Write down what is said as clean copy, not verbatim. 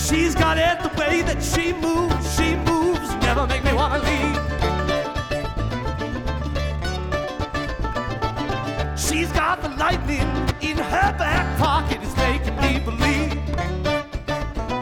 She's got it the way that she moves, never make me wanna leave. She's got the lightning in her back pocket.